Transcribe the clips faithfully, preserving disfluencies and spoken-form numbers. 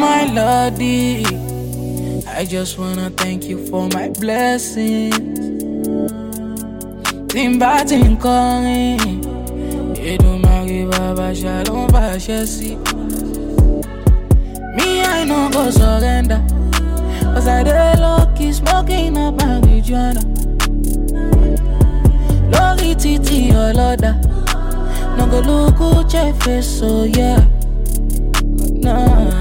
my lordy, I just wanna thank you for my blessings. Timba tinkori, Edumare Baba Shalom Bashesi. Me I no go surrender, cause I dey lucky smoking up marijuana. Lori titi oloda, no go look at your face, so yeah, nah.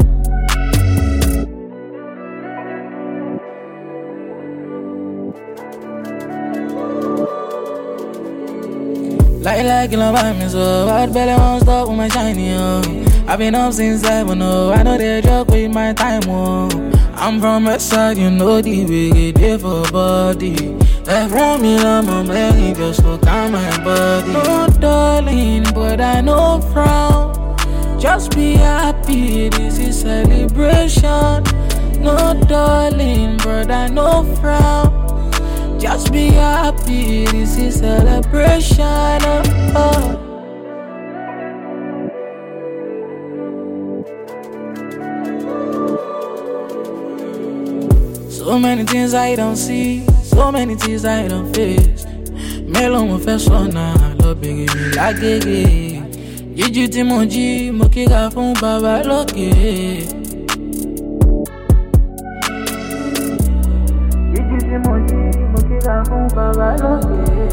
Like like you know by me so bad belly won't stop with my shiny oh. I've been up since seven oh. I know they joke with my time oh. I'm from a side, you know the big day for body. Like from me, I'm a man, just to calm my body. No darling, but I know frown. Just be happy, this is celebration. No darling, but I know frown. Just be happy, this is celebration. Oh, oh. So many things I don't see, so many things I don't face. Melo mo fẹ́ sọ́nà lọ bèrè mi lágége. Jíjí tí mo jí, mo kíra fún bàbá lókè. Jíjí tí mo jí, mo kíra fún bàbá lókè.